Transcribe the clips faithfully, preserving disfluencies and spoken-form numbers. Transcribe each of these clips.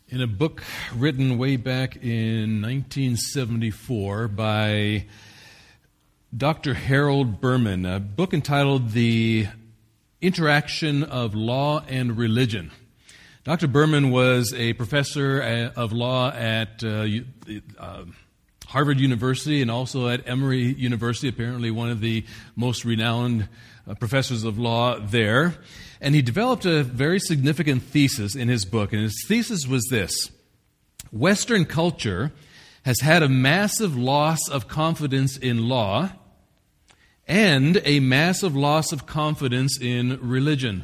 In a book written way back in nineteen seventy-four by Doctor Harold Berman, a book entitled The Interaction of Law and Religion. Doctor Berman was a professor of law at uh, uh, Harvard University and also at Emory University, apparently one of the most renowned uh, professors of law there. And he developed a very significant thesis in his book. And his thesis was this: Western culture has had a massive loss of confidence in law and a massive loss of confidence in religion.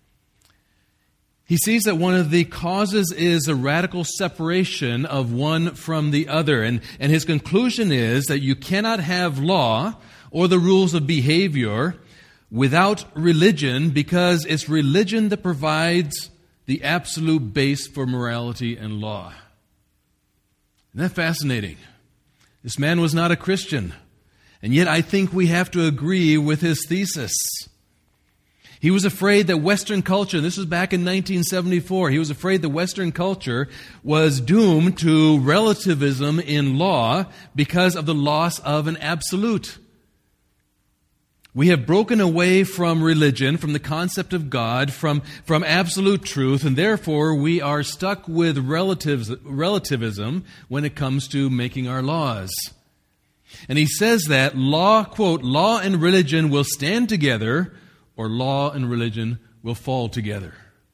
He sees that one of the causes is a radical separation of one from the other. And, and his conclusion is that you cannot have law or the rules of behavior without religion, because it's religion that provides the absolute base for morality and law. Isn't that fascinating? This man was not a Christian, and yet I think we have to agree with his thesis. He was afraid that Western culture, this was back in nineteen seventy-four, he was afraid that Western culture was doomed to relativism in law because of the loss of an absolute. We have broken away from religion, from the concept of God, from, from absolute truth, and therefore we are stuck with relatives, relativism when it comes to making our laws. And he says that law, quote, law and religion will stand together, or law and religion will fall together.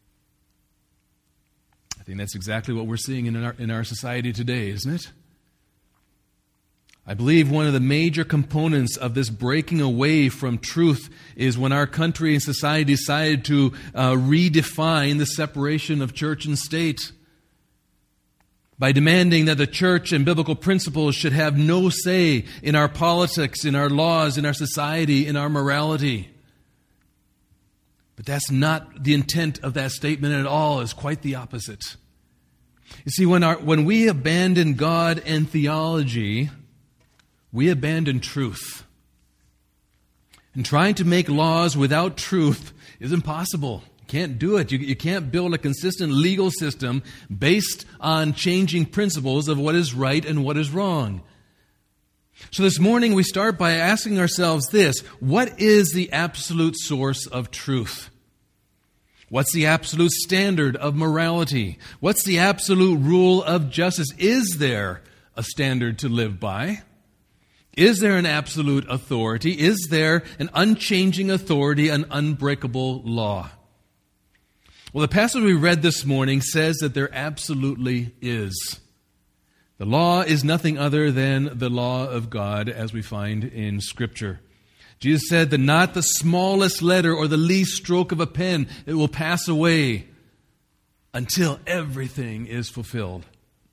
I think that's exactly what we're seeing in our, in our society today, isn't it? I believe one of the major components of this breaking away from truth is when our country and society decided to uh, redefine the separation of church and state by demanding that the church and biblical principles should have no say in our politics, in our laws, in our society, in our morality. But that's not the intent of that statement at all. It's quite the opposite. You see, when our, when we abandon God and theology, we abandon truth. And trying to make laws without truth is impossible. You can't do it. You, you can't build a consistent legal system based on changing principles of what is right and what is wrong. So this morning we start by asking ourselves this: what is the absolute source of truth? What's the absolute standard of morality? What's the absolute rule of justice? Is there a standard to live by? Is there an absolute authority? Is there an unchanging authority, an unbreakable law? Well, the passage we read this morning says that there absolutely is. The law is nothing other than the law of God, as we find in Scripture. Jesus said that not the smallest letter or the least stroke of a pen, it will pass away until everything is fulfilled.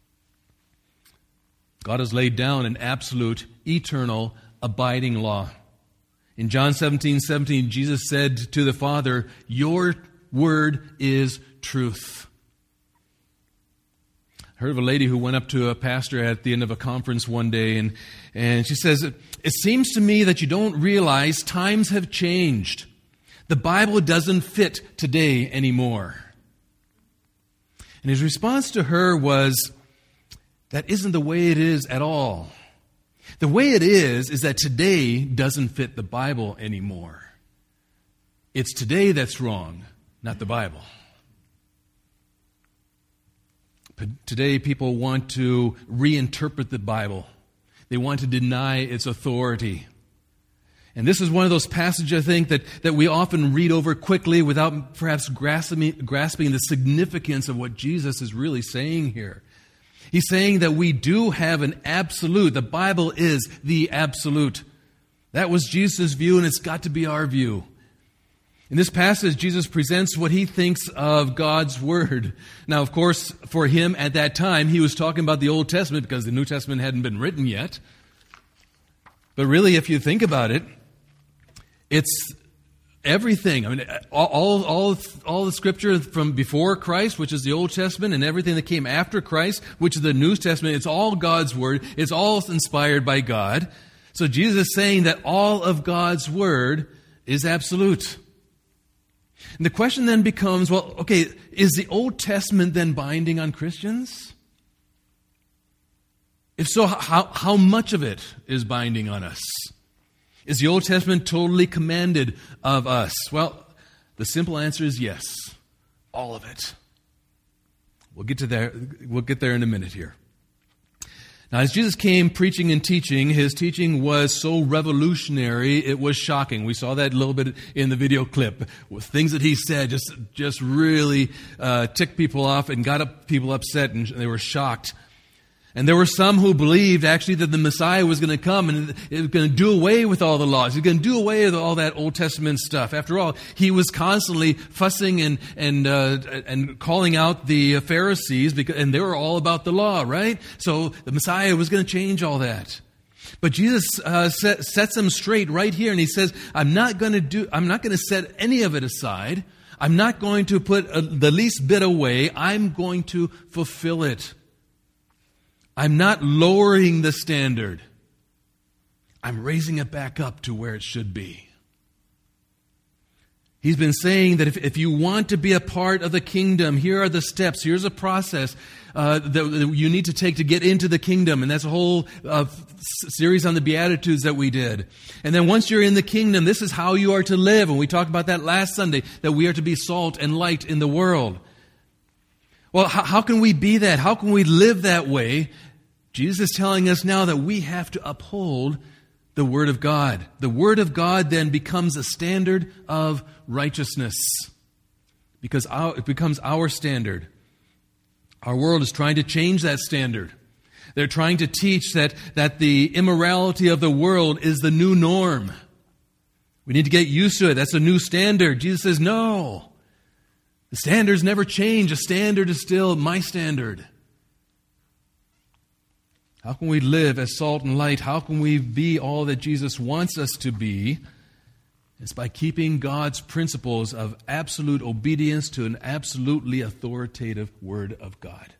God has laid down an absolute, eternal, abiding law. In John seventeen seventeen, Jesus said to the Father, "Your word is truth." I heard of a lady who went up to a pastor at the end of a conference one day, and, and she says, "It seems to me that you don't realize times have changed. The Bible doesn't fit today anymore." And his response to her was, that isn't the way it is at all. The way it is is that today doesn't fit the Bible anymore. It's today that's wrong, not the Bible. But today people want to reinterpret the Bible. They want to deny its authority. And this is one of those passages, I think, that, that we often read over quickly without perhaps grasping, grasping the significance of what Jesus is really saying here. He's saying that we do have an absolute. The Bible is the absolute. That was Jesus' view, and it's got to be our view. In this passage, Jesus presents what he thinks of God's Word. Now, of course, for him at that time, he was talking about the Old Testament because the New Testament hadn't been written yet. But really, if you think about it, it's everything. I mean, all, all, all the Scripture from before Christ, which is the Old Testament, and everything that came after Christ, which is the New Testament, it's all God's Word. It's all inspired by God. So Jesus is saying that all of God's Word is absolute. And the question then becomes, well, okay, is the Old Testament then binding on Christians? If so, how, how much of it is binding on us? Is the Old Testament totally commanded of us? Well, the simple answer is yes. All of it. We'll get to there, we'll get there in a minute here. Now, as Jesus came preaching and teaching, his teaching was so revolutionary, it was shocking. We saw that a little bit in the video clip. With things that he said just, just really uh, ticked people off and got up, people upset, and they were shocked. And there were some who believed actually that the Messiah was going to come and it was going to do away with all the laws. He was going to do away with all that Old Testament stuff. After all, he was constantly fussing and and uh, and calling out the Pharisees, because, and they were all about the law, right? So the Messiah was going to change all that. But Jesus uh, set, sets them straight right here, and he says, "I'm not going to do. I'm not going to set any of it aside. I'm not going to put uh, the least bit away. I'm going to fulfill it. I'm not lowering the standard. I'm raising it back up to where it should be." He's been saying that if, if you want to be a part of the kingdom, here are the steps. Here's a process uh, that, that you need to take to get into the kingdom. And that's a whole uh, series on the Beatitudes that we did. And then once you're in the kingdom, this is how you are to live. And we talked about that last Sunday, that we are to be salt and light in the world. Well, how, how can we be that? How can we live that way? Jesus is telling us now that we have to uphold the Word of God. The Word of God then becomes a standard of righteousness, because our, it becomes our standard. Our world is trying to change that standard. They're trying to teach that, that the immorality of the world is the new norm. We need to get used to it. That's a new standard. Jesus says, no. The standards never change. A standard is still my standard. How can we live as salt and light? How can we be all that Jesus wants us to be? It's by keeping God's principles of absolute obedience to an absolutely authoritative Word of God.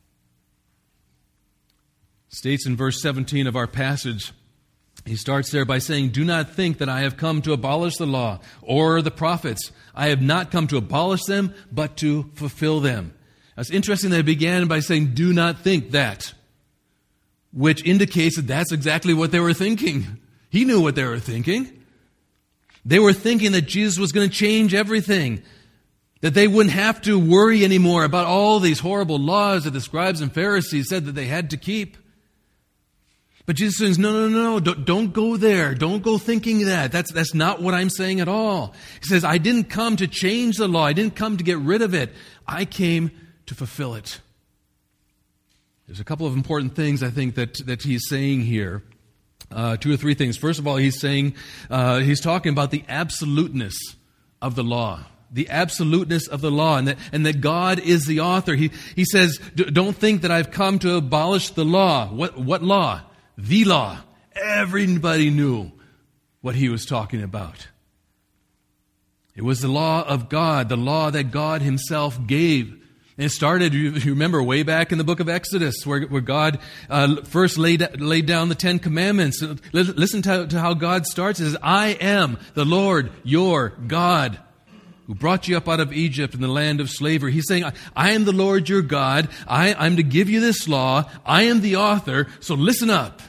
It states in verse seventeen of our passage, he starts there by saying, "Do not think that I have come to abolish the law or the prophets. I have not come to abolish them, but to fulfill them." Now, it's interesting that he began by saying, "Do not think that," which indicates that that's exactly what they were thinking. He knew what they were thinking. They were thinking that Jesus was going to change everything, that they wouldn't have to worry anymore about all these horrible laws that the scribes and Pharisees said that they had to keep. But Jesus says, no, no, no, no, don't, don't go there. Don't go thinking that. That's, that's not what I'm saying at all. He says, I didn't come to change the law. I didn't come to get rid of it. I came to fulfill it. There's a couple of important things I think that, that he's saying here. Uh, two or three things. First of all, he's saying, uh, he's talking about the absoluteness of the law. The absoluteness of the law, and that, and that God is the author. He, he says, don't think that I've come to abolish the law. What, what law? The law. Everybody knew what he was talking about. It was the law of God, the law that God himself gave. And it started, you remember, way back in the book of Exodus, where, where God uh, first laid, laid down the Ten Commandments. Listen to, to how God starts. It says, I am the Lord your God, who brought you up out of Egypt in the land of slavery. He's saying, I am the Lord your God. I, I'm to give you this law. I am the author, so listen up.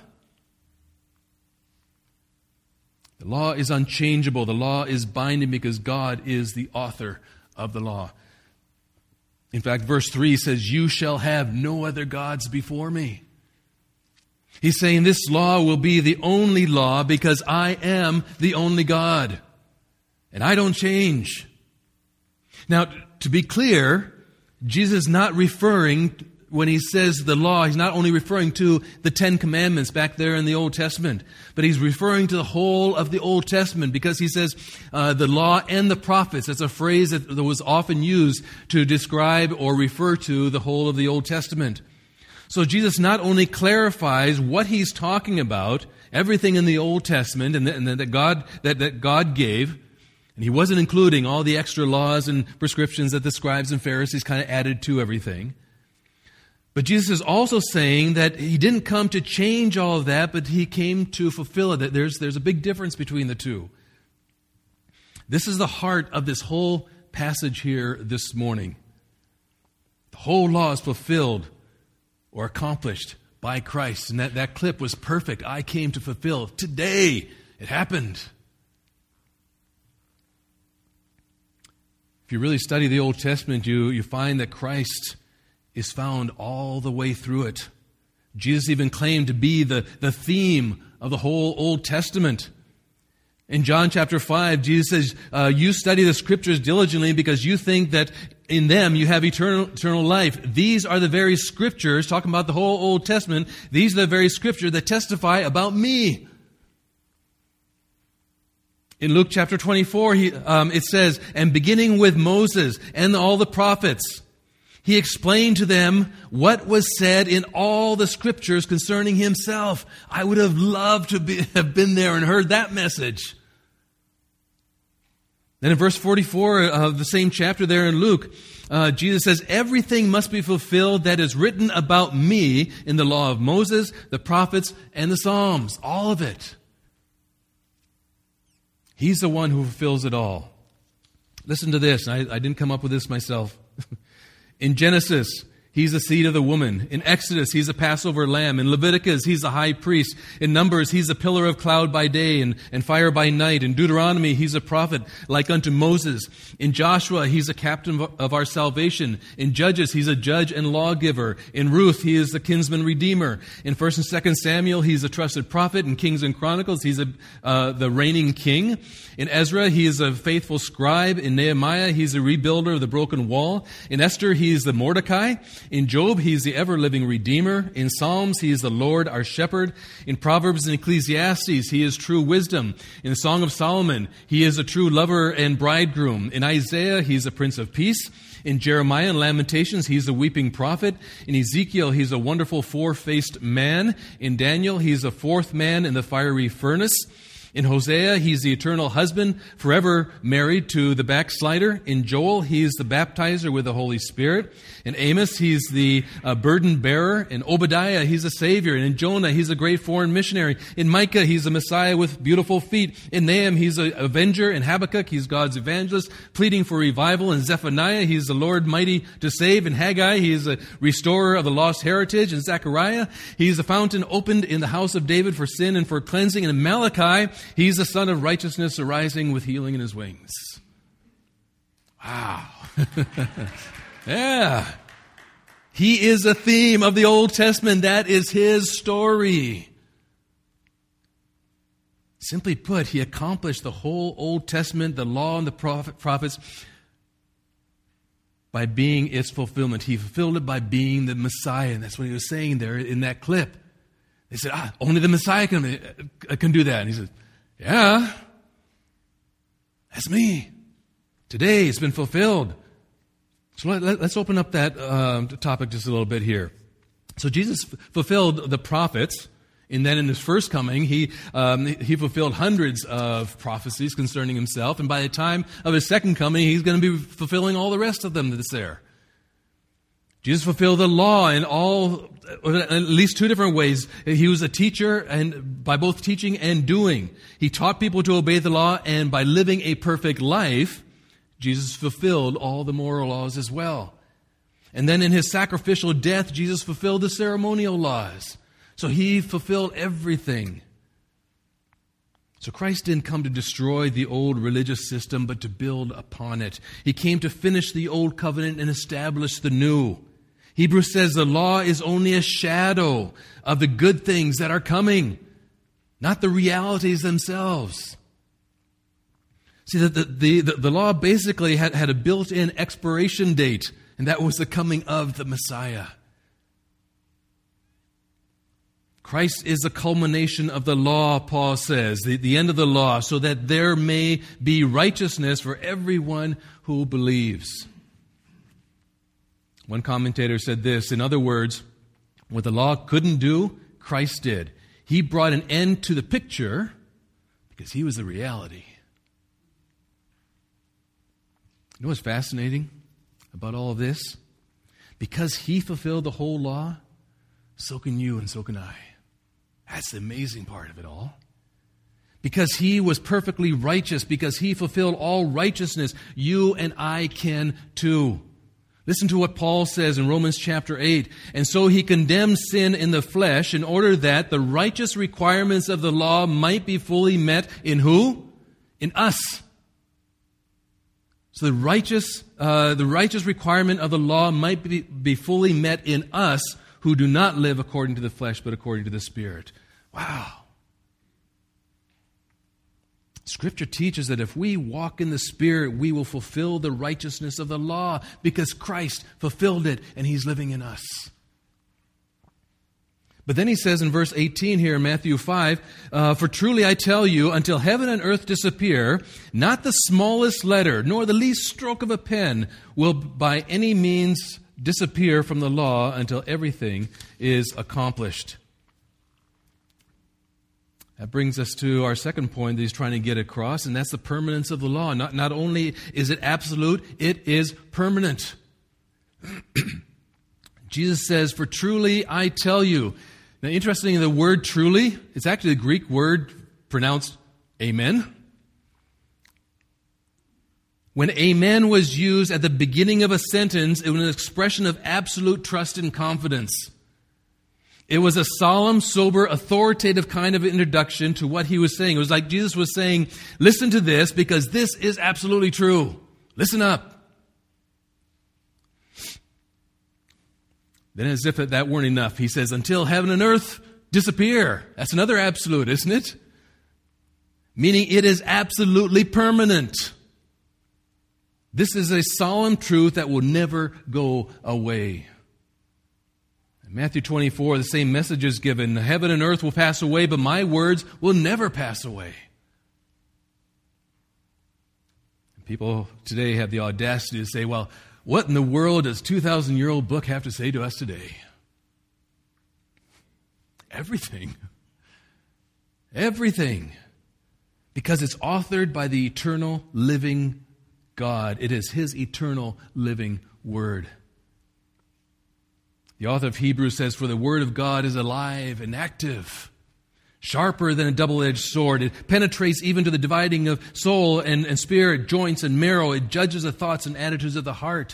The law is unchangeable. The law is binding because God is the author of the law. In fact, verse three says, you shall have no other gods before me. He's saying this law will be the only law because I am the only God. And I don't change. Now, to be clear, Jesus is not referring, when he says the law, he's not only referring to the Ten Commandments back there in the Old Testament, but he's referring to the whole of the Old Testament, because he says uh, the law and the prophets. That's a phrase that, that was often used to describe or refer to the whole of the Old Testament. So Jesus not only clarifies what he's talking about, everything in the Old Testament and that, and that God that, that God gave, and he wasn't including all the extra laws and prescriptions that the scribes and Pharisees kind of added to everything. But Jesus is also saying that he didn't come to change all of that, but he came to fulfill it. There's, there's a big difference between the two. This is the heart of this whole passage here this morning. The whole law is fulfilled or accomplished by Christ. And that, that clip was perfect. I came to fulfill. Today, it happened. If you really study the Old Testament, you, you find that Christ is found all the way through it. Jesus even claimed to be the, the theme of the whole Old Testament. In John chapter five, Jesus says, uh, you study the Scriptures diligently because you think that in them you have eternal, eternal life. These are the very Scriptures, talking about the whole Old Testament, these are the very Scriptures that testify about me. In Luke chapter twenty-four, he, um, it says, and beginning with Moses and all the prophets, he explained to them what was said in all the Scriptures concerning himself. I would have loved to be, have been there and heard that message. Then in verse forty-four of the same chapter there in Luke, uh, Jesus says, everything must be fulfilled that is written about me in the law of Moses, the prophets, and the Psalms. All of it. He's the one who fulfills it all. Listen to this. I, I didn't come up with this myself. In Genesis, he's the seed of the woman. In Exodus, he's a Passover lamb. In Leviticus, he's the high priest. In Numbers, he's a pillar of cloud by day and, and fire by night. In Deuteronomy, he's a prophet like unto Moses. In Joshua, he's a captain of our salvation. In Judges, he's a judge and lawgiver. In Ruth, he is the kinsman redeemer. In First and Second Samuel, he's a trusted prophet. In Kings and Chronicles, he's a, uh, the reigning king. In Ezra, he is a faithful scribe. In Nehemiah, he's a rebuilder of the broken wall. In Esther, he is the Mordecai. In Job, he's the ever-living Redeemer. In Psalms, he is the Lord, our shepherd. In Proverbs and Ecclesiastes, he is true wisdom. In the Song of Solomon, he is a true lover and bridegroom. In Isaiah, he's a Prince of Peace. In Jeremiah and Lamentations, he's a weeping prophet. In Ezekiel, he's a wonderful four-faced man. In Daniel, he's a fourth man in the fiery furnace. In Hosea, he's the eternal husband, forever married to the backslider. In Joel, he's the baptizer with the Holy Spirit. In Amos, he's the uh, burden bearer. In Obadiah, he's a savior. And in Jonah, he's a great foreign missionary. In Micah, he's a Messiah with beautiful feet. In Nahum, he's an avenger. In Habakkuk, he's God's evangelist, pleading for revival. In Zephaniah, he's the Lord mighty to save. In Haggai, he's a restorer of the lost heritage. In Zechariah, he's a fountain opened in the house of David for sin and for cleansing. And in Malachi, he's the Son of righteousness arising with healing in his wings. Wow. Yeah. He is a theme of the Old Testament. That is his story. Simply put, he accomplished the whole Old Testament, the law and the prophet, prophets, by being its fulfillment. He fulfilled it by being the Messiah. And that's what he was saying there in that clip. They said, ah, only the Messiah can, can do that. And he said, yeah, that's me. Today it's been fulfilled. So let, let, let's open up that uh, topic just a little bit here. So Jesus f- fulfilled the prophets, and then in his first coming, he um, he fulfilled hundreds of prophecies concerning himself. And by the time of his second coming, he's going to be fulfilling all the rest of them that's there. Jesus fulfilled the law in all, at least two different ways. He was a teacher, and by both teaching and doing. He taught people to obey the law, and by living a perfect life, Jesus fulfilled all the moral laws as well. And then in his sacrificial death, Jesus fulfilled the ceremonial laws. So he fulfilled everything. So Christ didn't come to destroy the old religious system, but to build upon it. He came to finish the old covenant and establish the new. Hebrews says the law is only a shadow of the good things that are coming, not the realities themselves. See, the, the, the, the law basically had, had a built-in expiration date, and that was the coming of the Messiah. Christ is the culmination of the law, Paul says, the, the end of the law, so that there may be righteousness for everyone who believes. One commentator said this, in other words, what the law couldn't do, Christ did. He brought an end to the picture because he was the reality. You know what's fascinating about all of this? Because he fulfilled the whole law, so can you and so can I. That's the amazing part of it all. Because he was perfectly righteous, because he fulfilled all righteousness, you and I can too. Listen to what Paul says in Romans chapter eight. And so he condemned sin in the flesh in order that the righteous requirements of the law might be fully met in who? In us. So the righteous, uh, the righteous requirement of the law might be, be fully met in us who do not live according to the flesh but according to the Spirit. Wow. Scripture teaches that if we walk in the Spirit, we will fulfill the righteousness of the law because Christ fulfilled it and He's living in us. But then he says in verse eighteen here in Matthew five, uh, For truly I tell you, until heaven and earth disappear, not the smallest letter, nor the least stroke of a pen will by any means disappear from the law until everything is accomplished. That brings us to our second point that he's trying to get across, and that's the permanence of the law. Not, not only is it absolute, it is permanent. Jesus says, For truly I tell you. Now, interestingly, the word truly, it's actually the Greek word pronounced amen. When amen was used at the beginning of a sentence, it was an expression of absolute trust and confidence. It was a solemn, sober, authoritative kind of introduction to what he was saying. It was like Jesus was saying, listen to this because this is absolutely true. Listen up. Then as if that weren't enough, he says, until heaven and earth disappear. That's another absolute, isn't it? Meaning it is absolutely permanent. This is a solemn truth that will never go away. In Matthew twenty-four, the same message is given. Heaven and earth will pass away, but my words will never pass away. People today have the audacity to say, well, what in the world does a two thousand year old book have to say to us today? Everything. Everything. Because it's authored by the eternal living God. It is His eternal living Word. The author of Hebrews says, For the Word of God is alive and active, sharper than a double-edged sword. It penetrates even to the dividing of soul and, and spirit, joints and marrow. It judges the thoughts and attitudes of the heart.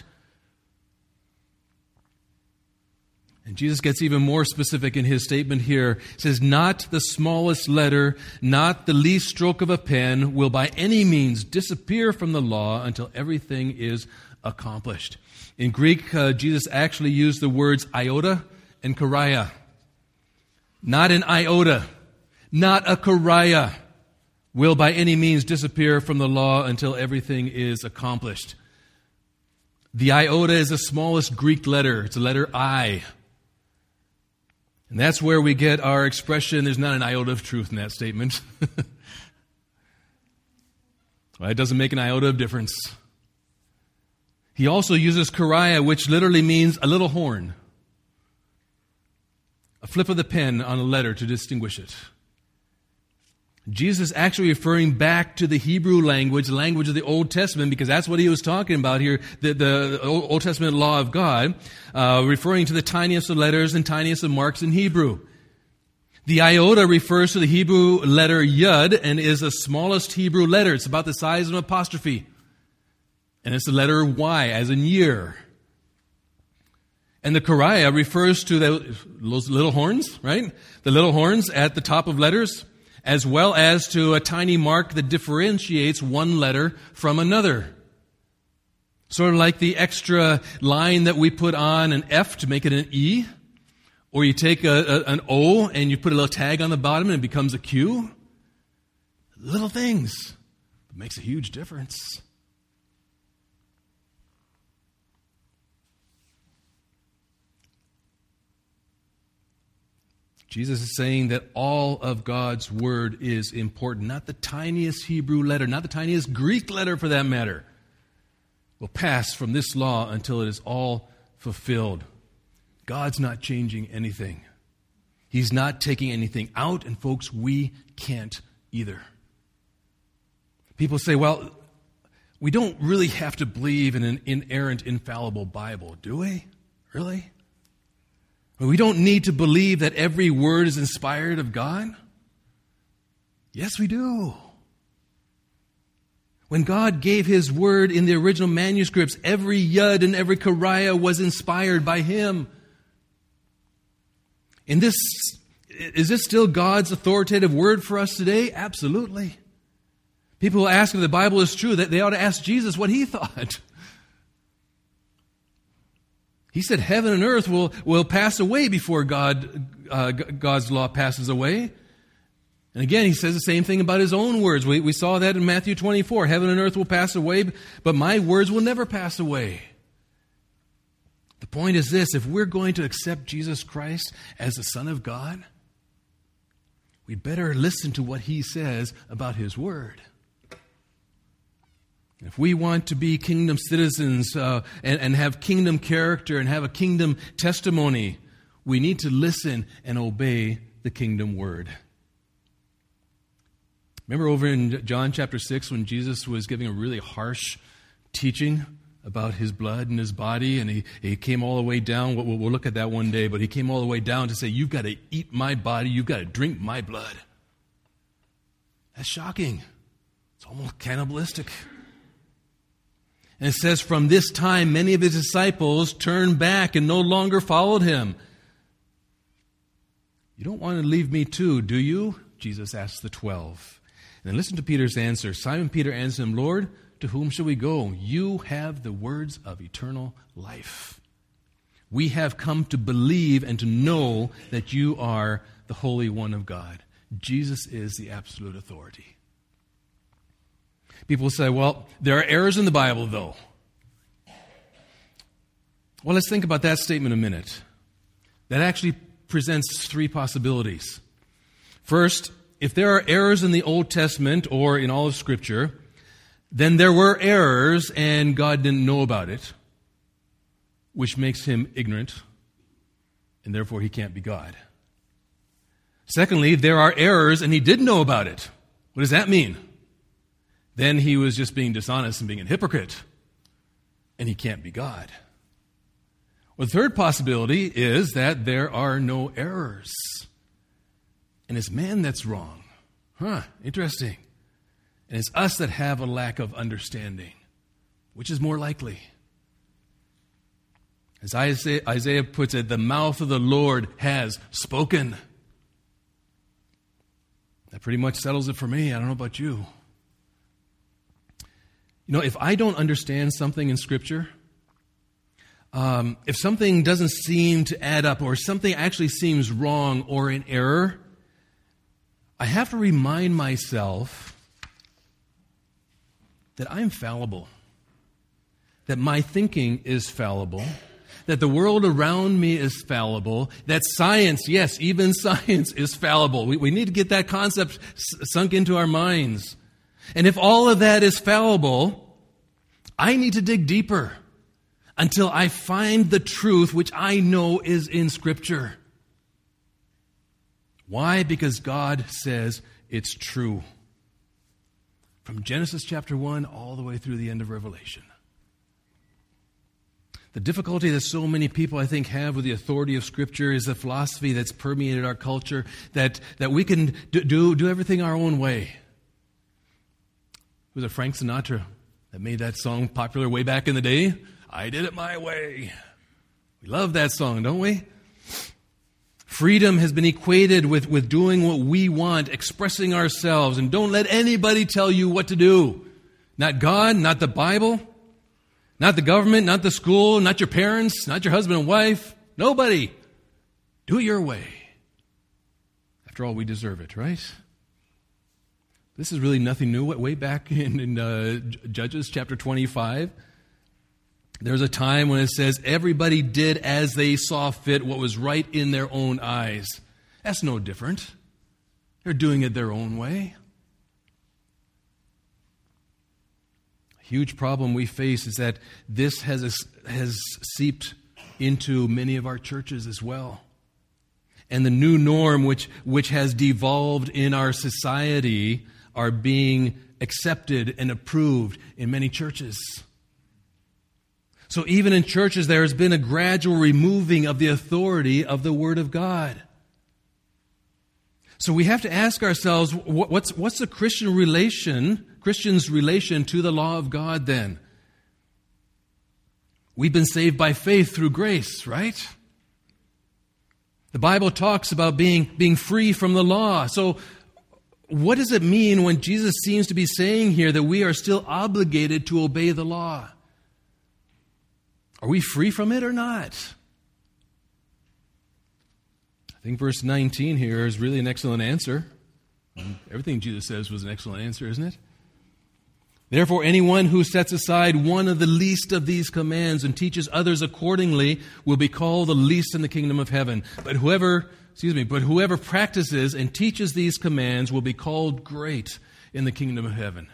And Jesus gets even more specific in His statement here. He says, Not the smallest letter, not the least stroke of a pen will by any means disappear from the law until everything is accomplished. In Greek, uh, Jesus actually used the words iota and choria. Not an iota, not a choria will by any means disappear from the law until everything is accomplished. The iota is the smallest Greek letter. It's the letter I. And that's where we get our expression, there's not an iota of truth in that statement. Well, it doesn't make an iota of difference. He also uses choria, which literally means a little horn. A flip of the pen on a letter to distinguish it. Jesus is actually referring back to the Hebrew language, the language of the Old Testament, because that's what he was talking about here, the, the Old Testament law of God, uh, referring to the tiniest of letters and tiniest of marks in Hebrew. The iota refers to the Hebrew letter yud and is the smallest Hebrew letter. It's about the size of an apostrophe. And it's the letter Y, as in year. And the choria refers to the, those little horns, right? The little horns at the top of letters, as well as to a tiny mark that differentiates one letter from another. Sort of like the extra line that we put on an F to make it an E, or you take a, a, an O and you put a little tag on the bottom and it becomes a Q. Little things. It makes a huge difference. Jesus is saying that all of God's Word is important. Not the tiniest Hebrew letter, not the tiniest Greek letter for that matter, will pass from this law until it is all fulfilled. God's not changing anything. He's not taking anything out, and folks, we can't either. People say, well, we don't really have to believe in an inerrant, infallible Bible, do we? Really? We don't need to believe that every word is inspired of God. Yes, we do. When God gave His word in the original manuscripts, every yud and every kariah was inspired by Him. In this, is this still God's authoritative word for us today? Absolutely. People who ask if the Bible is true, that they ought to ask Jesus what He thought. He said heaven and earth will, will pass away before God, uh, God's law passes away. And again, He says the same thing about His own words. We, we saw that in Matthew twenty-four. Heaven and earth will pass away, but my words will never pass away. The point is this: if we're going to accept Jesus Christ as the Son of God, we'd better listen to what He says about His word. If we want to be kingdom citizens uh, and, and have kingdom character and have a kingdom testimony, we need to listen and obey the kingdom word. Remember over in John chapter six when Jesus was giving a really harsh teaching about His blood and His body, and he, he came all the way down. We'll, we'll look at that one day, but He came all the way down to say, you've got to eat my body, you've got to drink my blood. That's shocking. It's almost cannibalistic. And it says, from this time, many of His disciples turned back and no longer followed Him. You don't want to leave me too, do you? Jesus asked the twelve. And then listen to Peter's answer. Simon Peter answered Him, Lord, to whom shall we go? You have the words of eternal life. We have come to believe and to know that You are the Holy One of God. Jesus is the absolute authority. People say, well, there are errors in the Bible, though. Well, let's think about that statement a minute. That actually presents three possibilities. First, if there are errors in the Old Testament or in all of Scripture, then there were errors and God didn't know about it, which makes Him ignorant, and therefore He can't be God. Secondly, there are errors and He did know about it. What does that mean? Then He was just being dishonest and being a hypocrite, and He can't be God. Well, the third possibility is that there are no errors, and it's man that's wrong. Huh, interesting. And it's us that have a lack of understanding. Which is more likely? As Isaiah, Isaiah puts it, the mouth of the Lord has spoken. That pretty much settles it for me. I don't know about you. You know, if I don't understand something in Scripture, um, if something doesn't seem to add up or something actually seems wrong or in error, I have to remind myself that I'm fallible, that my thinking is fallible, that the world around me is fallible, that science, yes, even science is fallible. We, we need to get that concept s- sunk into our minds. And if all of that is fallible, I need to dig deeper until I find the truth which I know is in Scripture. Why? Because God says it's true. From Genesis chapter one all the way through the end of Revelation. The difficulty that so many people, I think, have with the authority of Scripture is the philosophy that's permeated our culture, that, that we can do, do, do everything our own way. Was it Frank Sinatra that made that song popular way back in the day? I did it my way. We love that song, don't we? Freedom has been equated with, with doing what we want, expressing ourselves, and don't let anybody tell you what to do. Not God, not the Bible, not the government, not the school, not your parents, not your husband and wife. Nobody. Do it your way. After all, we deserve it, right? This is really nothing new. Way back in, in uh, Judges chapter twenty-five, there's a time when it says everybody did as they saw fit what was right in their own eyes. That's no different. They're doing it their own way. A huge problem we face is that this has, has seeped into many of our churches as well. And the new norm which, which has devolved in our society are being accepted and approved in many churches. So even in churches, there has been a gradual removing of the authority of the Word of God. So we have to ask ourselves, what's, what's the Christian relation, Christian's relation to the law of God then? We've been saved by faith through grace, right? The Bible talks about being, being free from the law. So what does it mean when Jesus seems to be saying here that we are still obligated to obey the law? Are we free from it or not? I think verse nineteen here is really an excellent answer. Everything Jesus says was an excellent answer, isn't it? Therefore, anyone who sets aside one of the least of these commands and teaches others accordingly will be called the least in the kingdom of heaven. But whoever, excuse me, but whoever practices and teaches these commands will be called great in the kingdom of heaven.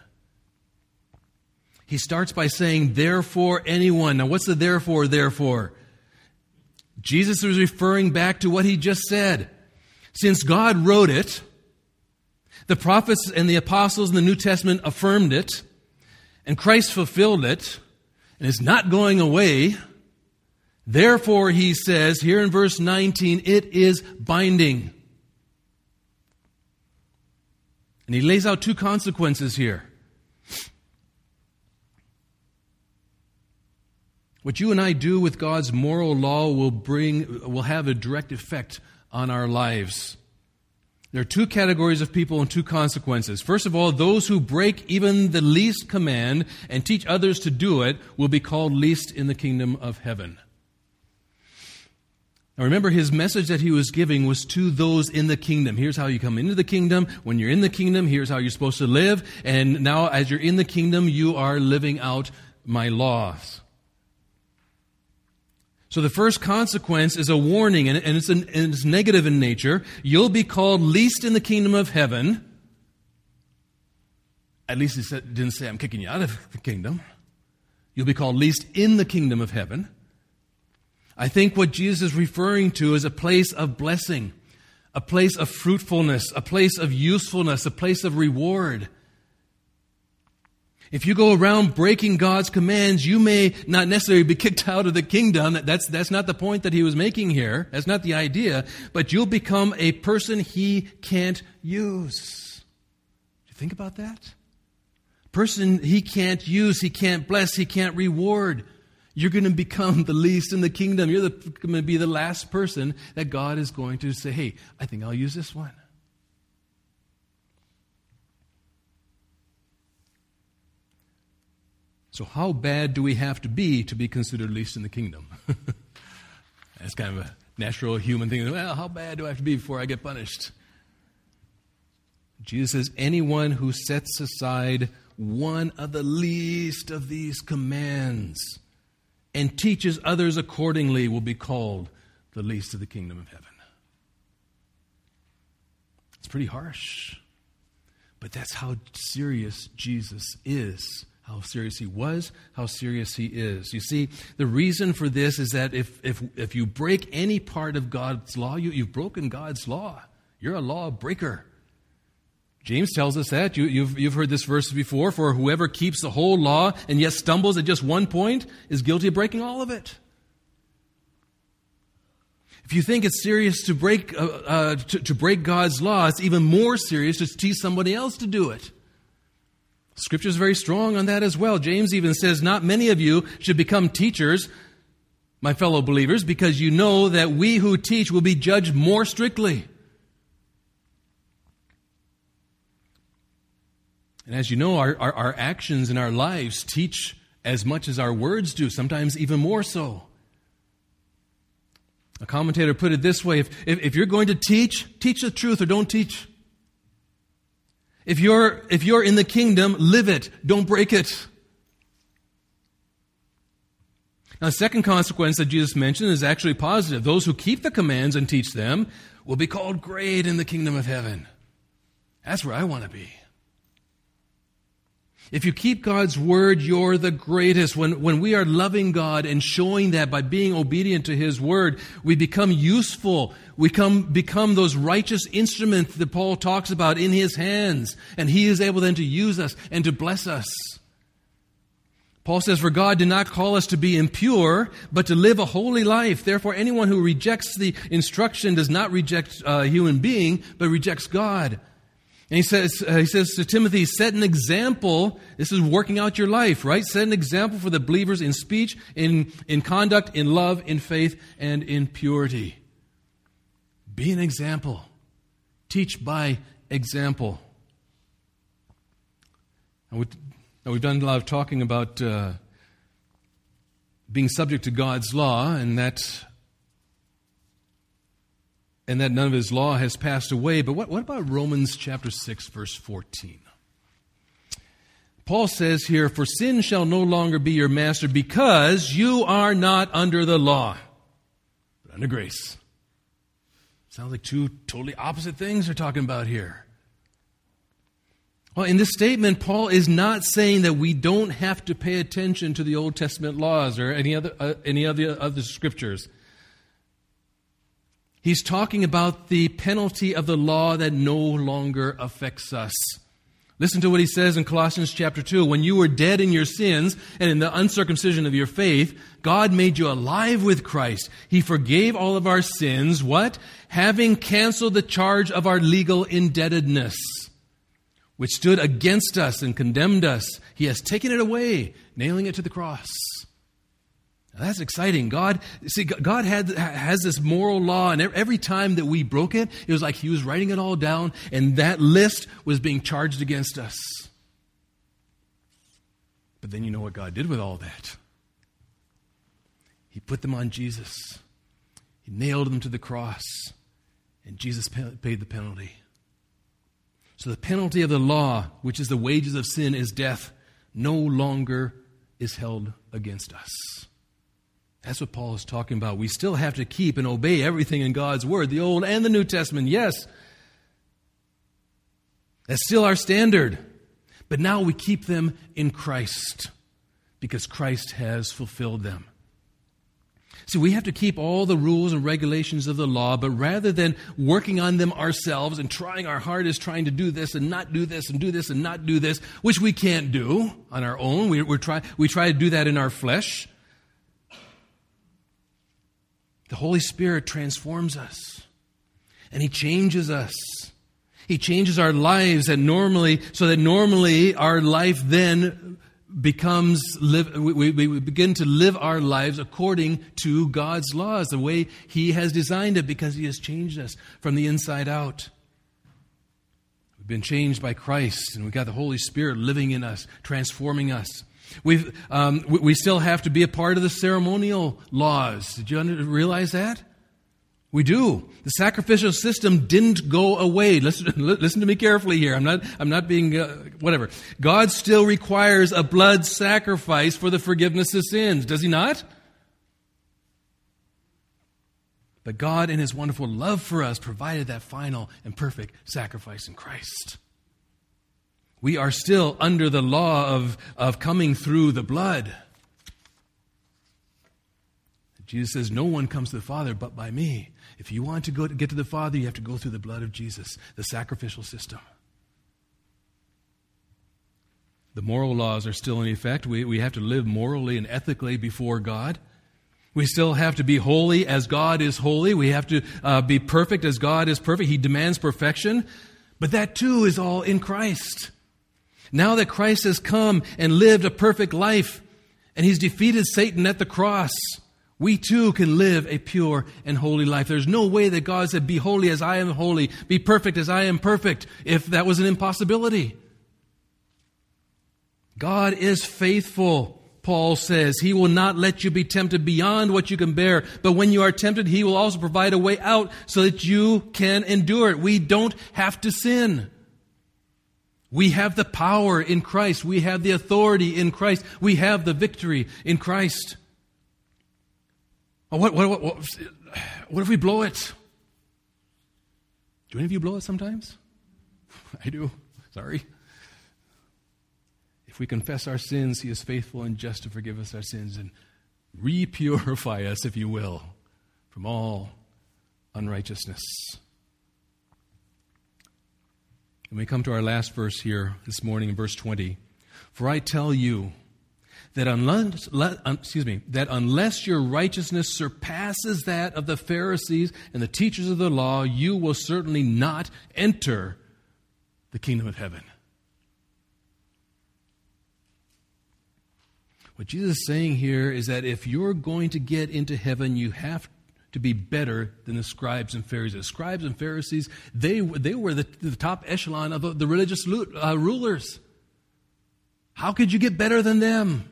He starts by saying, therefore, anyone. Now, what's the therefore, therefore? Jesus is referring back to what he just said. Since God wrote it, the prophets and the apostles in the New Testament affirmed it, and Christ fulfilled it, and it's not going away. Therefore, he says here in verse nineteen, it is binding. And he lays out two consequences here. What you and I do with God's moral law will bring, will have a direct effect on our lives. There are two categories of people and two consequences. First of all, those who break even the least command and teach others to do it will be called least in the kingdom of heaven. Now remember, his message that he was giving was to those in the kingdom. Here's how you come into the kingdom. When you're in the kingdom, here's how you're supposed to live. And now as you're in the kingdom, you are living out my laws. So the first consequence is a warning, and it's, an, and it's negative in nature. You'll be called least in the kingdom of heaven. At least he said, didn't say I'm kicking you out of the kingdom. You'll be called least in the kingdom of heaven. I think what Jesus is referring to is a place of blessing, a place of fruitfulness, a place of usefulness, a place of reward. If you go around breaking God's commands, you may not necessarily be kicked out of the kingdom. That's, that's not the point that he was making here. That's not the idea. But you'll become a person he can't use. Do you think about that? Person he can't use, he can't bless, he can't reward. You're going to become the least in the kingdom. You're the, going to be the last person that God is going to say, hey, I think I'll use this one. So how bad do we have to be to be considered least in the kingdom? That's kind of a natural human thing. Well, how bad do I have to be before I get punished? Jesus says, anyone who sets aside one of the least of these commands and teaches others accordingly will be called the least of the kingdom of heaven. It's pretty harsh. But that's how serious Jesus is. How serious he was, how serious he is. You see, the reason for this is that if if if you break any part of God's law, you, you've broken God's law. You're a law breaker. James tells us that. You, you've, you've heard this verse before. For whoever keeps the whole law and yet stumbles at just one point is guilty of breaking all of it. If you think it's serious to break uh, uh, to, to break God's law, it's even more serious to teach somebody else to do it. Scripture is very strong on that as well. James even says, not many of you should become teachers, my fellow believers, because you know that we who teach will be judged more strictly. And as you know, our, our, our actions in our lives teach as much as our words do, sometimes even more so. A commentator put it this way, if, if, if you're going to teach, teach the truth or don't teach. If you're, if you're in the kingdom, live it. Don't break it. Now, the second consequence that Jesus mentioned is actually positive. Those who keep the commands and teach them will be called great in the kingdom of heaven. That's where I want to be. If you keep God's word, you're the greatest. When, when we are loving God and showing that by being obedient to his word, we become useful. We come, become those righteous instruments that Paul talks about in his hands. And he is able then to use us and to bless us. Paul says, "For God did not call us to be impure, but to live a holy life. Therefore, anyone who rejects the instruction does not reject a human being, but rejects God." And he says, uh, he says to Timothy, set an example. This is working out your life, right? Set an example for the believers in speech, in, in conduct, in love, in faith, and in purity. Be an example. Teach by example. And we, now we've done a lot of talking about uh, being subject to God's law, and that and that none of His law has passed away. But what, what about Romans chapter six, verse fourteen? Paul says here, "For sin shall no longer be your master, because you are not under the law, but under grace." Sounds like two totally opposite things we're talking about here. Well, in this statement, Paul is not saying that we don't have to pay attention to the Old Testament laws or any other uh, any other other scriptures. He's talking about the penalty of the law that no longer affects us. Listen to what he says in Colossians chapter two. "When you were dead in your sins and in the uncircumcision of your faith, God made you alive with Christ. He forgave all of our sins." What? "Having canceled the charge of our legal indebtedness, which stood against us and condemned us. He has taken it away, nailing it to the cross." Now that's exciting. God, see, God had, has this moral law, and every time that we broke it, it was like He was writing it all down, and that list was being charged against us. But then you know what God did with all that. He put them on Jesus. He nailed them to the cross, and Jesus paid the penalty. So the penalty of the law, which is the wages of sin, is death, no longer is held against us. That's what Paul is talking about. We still have to keep and obey everything in God's Word, the Old and the New Testament, yes. That's still our standard. But now we keep them in Christ, because Christ has fulfilled them. See, we have to keep all the rules and regulations of the law, but rather than working on them ourselves and trying our hardest, trying to do this and not do this and do this and not do this, which we can't do on our own. We, we're try, we try to do that in our flesh. The Holy Spirit transforms us, and He changes us. He changes our lives that normally, so that normally our life then becomes, live, we, we begin to live our lives according to God's laws, the way He has designed it, because He has changed us from the inside out. We've been changed by Christ, and we've got the Holy Spirit living in us, transforming us. We've, um, we, we still have to be a part of the ceremonial laws. Did you under, realize that? We do. The sacrificial system didn't go away. Listen, listen to me carefully here. I'm not, I'm not being, uh, whatever. God still requires a blood sacrifice for the forgiveness of sins. Does He not? But God, in His wonderful love for us, provided that final and perfect sacrifice in Christ. We are still under the law of, of coming through the blood. Jesus says, "No one comes to the Father but by me." If you want to go to get to the Father, you have to go through the blood of Jesus, the sacrificial system. The moral laws are still in effect. We, we have to live morally and ethically before God. We still have to be holy as God is holy. We have to uh, be perfect as God is perfect. He demands perfection. But that too is all in Christ. Now that Christ has come and lived a perfect life, and He's defeated Satan at the cross, we too can live a pure and holy life. There's no way that God said, "Be holy as I am holy, be perfect as I am perfect," if that was an impossibility. God is faithful, Paul says. He will not let you be tempted beyond what you can bear. But when you are tempted, He will also provide a way out so that you can endure it. We don't have to sin. We have the power in Christ. We have the authority in Christ. We have the victory in Christ. What, what, what, what, what if we blow it? Do any of you blow it sometimes? I do. Sorry. If we confess our sins, He is faithful and just to forgive us our sins and re-purify us, if you will, from all unrighteousness. And we come to our last verse here this morning in verse twenty. "For I tell you that unless, le, um, excuse me, that unless your righteousness surpasses that of the Pharisees and the teachers of the law, you will certainly not enter the kingdom of heaven. What Jesus is saying here is that if you're going to get into heaven, you have to be better than the scribes and Pharisees. The scribes and Pharisees, they, they were the, the top echelon of the religious uh, rulers. How could you get better than them?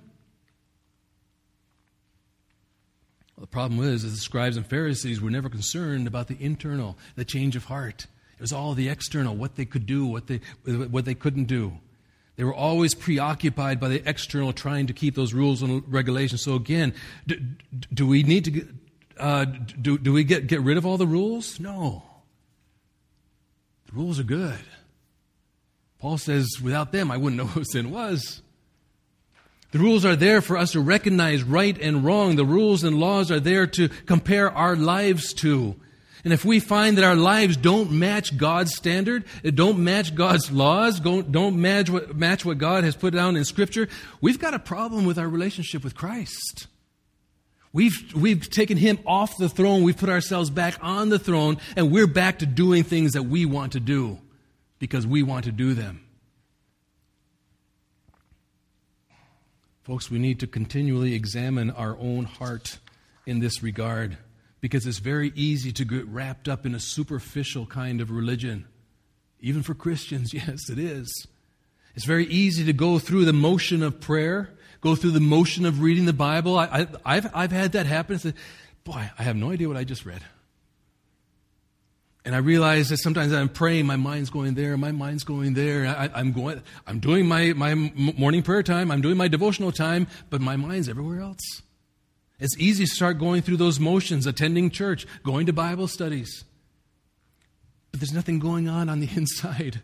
Well, the problem is, is the scribes and Pharisees were never concerned about the internal, the change of heart. It was all the external, what they could do, what they, what they couldn't do. They were always preoccupied by the external, trying to keep those rules and regulations. So again, do, do we need to, uh, do, do we get, get rid of all the rules? No. The rules are good. Paul says, without them, I wouldn't know what sin was. The rules are there for us to recognize right and wrong. The rules and laws are there to compare our lives to. And if we find that our lives don't match God's standard, don't match God's laws, don't, don't match what, match what God has put down in Scripture, we've got a problem with our relationship with Christ. We've, we've taken Him off the throne, we've put ourselves back on the throne, and we're back to doing things that we want to do because we want to do them. Folks, we need to continually examine our own heart in this regard, because it's very easy to get wrapped up in a superficial kind of religion. Even for Christians, yes, it is. It's very easy to go through the motion of prayer, go through the motion of reading the Bible. I, I, I've, I've had that happen. I said, boy, I have no idea what I just read. And I realize that sometimes I'm praying, my mind's going there, my mind's going there. I, I'm going, I'm doing my, my morning prayer time, I'm doing my devotional time, but my mind's everywhere else. It's easy to start going through those motions, attending church, going to Bible studies. But there's nothing going on on the inside.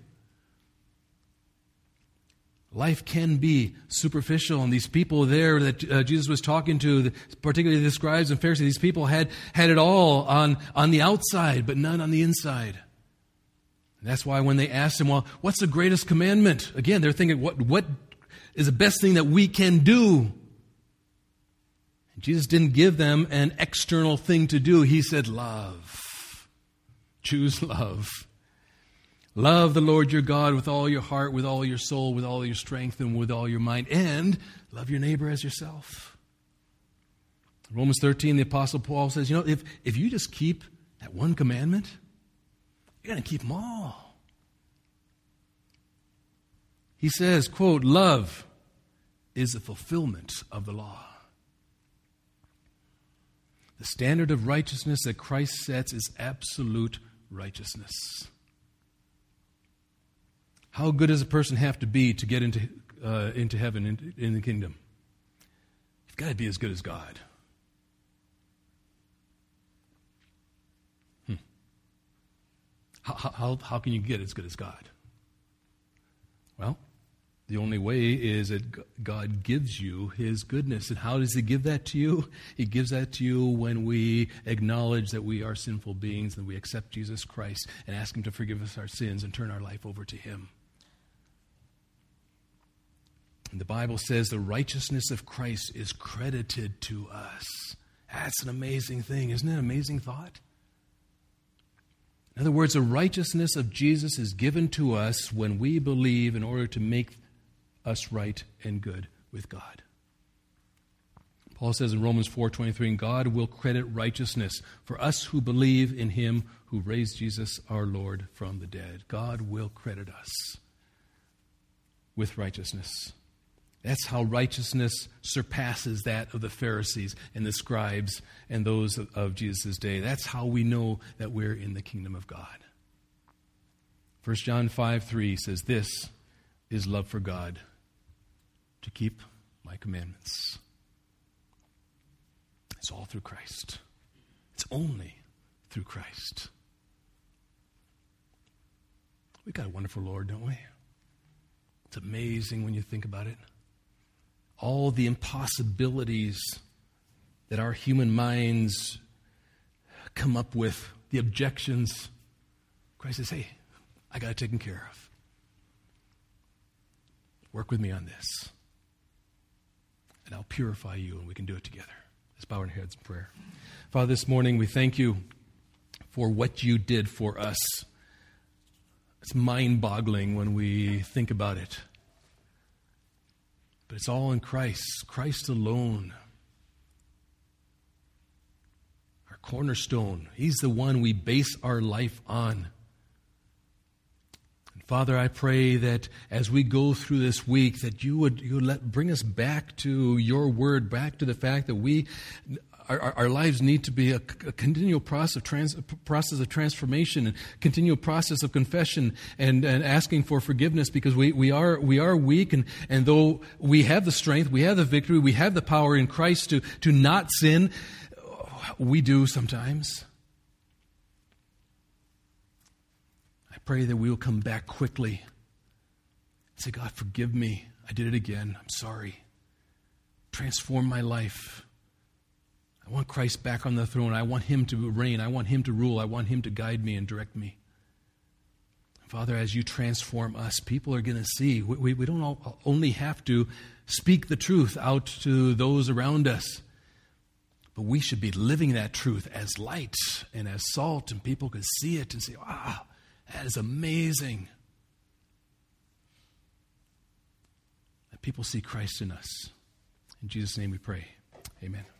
Life can be superficial, and these people there that uh, Jesus was talking to, particularly the scribes and Pharisees, these people had, had it all on, on the outside, but none on the inside. And that's why when they asked him, well, what's the greatest commandment? Again, they're thinking, what, what is the best thing that we can do? Jesus didn't give them an external thing to do. He said, love. Choose love. Love the Lord your God with all your heart, with all your soul, with all your strength, and with all your mind. And love your neighbor as yourself. Romans thirteen, the Apostle Paul says, you know, if, if you just keep that one commandment, you're going to keep them all. He says, quote, love is the fulfillment of the law. The standard of righteousness that Christ sets is absolute righteousness. How good does a person have to be to get into uh, into heaven, in, in the kingdom? You've got to be as good as God. Hmm. How, how, how can you get as good as God? Well, the only way is that God gives you His goodness. And how does He give that to you? He gives that to you when we acknowledge that we are sinful beings and we accept Jesus Christ and ask Him to forgive us our sins and turn our life over to Him. And the Bible says the righteousness of Christ is credited to us. That's an amazing thing. Isn't it an amazing thought? In other words, the righteousness of Jesus is given to us when we believe in order to make us right and good with God. Paul says in Romans four twenty-three, and God will credit righteousness for us who believe in Him who raised Jesus our Lord from the dead. God will credit us with righteousness. That's how righteousness surpasses that of the Pharisees and the scribes and those of, of Jesus' day. That's how we know that we're in the kingdom of God. First John five three says, this is love for God, to keep my commandments. It's all through Christ. It's only through Christ. We got a wonderful Lord, don't we? It's amazing when you think about it. All the impossibilities that our human minds come up with, the objections, Christ says, hey, I got it taken care of. Work with me on this. and I'll purify you, and we can do it together. Let's bow our heads in prayer. Father, this morning we thank you for what you did for us. It's mind-boggling when we think about it. But it's all in Christ, Christ alone. Our cornerstone. He's the one we base our life on. And Father, I pray that as we go through this week, that you would, you would let, bring us back to your word, back to the fact that we, our, our lives need to be a, a continual process of, trans, process of transformation and continual process of confession and, and asking for forgiveness, because we, we are we are weak, and, and though we have the strength, we have the victory, we have the power in Christ to, to not sin, we do sometimes. I pray that we will come back quickly and say, God, forgive me. I did it again. I'm sorry. Transform my life. I want Christ back on the throne. I want him to reign. I want him to rule. I want him to guide me and direct me. Father, as you transform us, people are going to see. We, we, we don't all, only have to speak the truth out to those around us, but we should be living that truth as light and as salt, and people can see it and say, wow, that is amazing. That people see Christ in us. In Jesus' name we pray. Amen.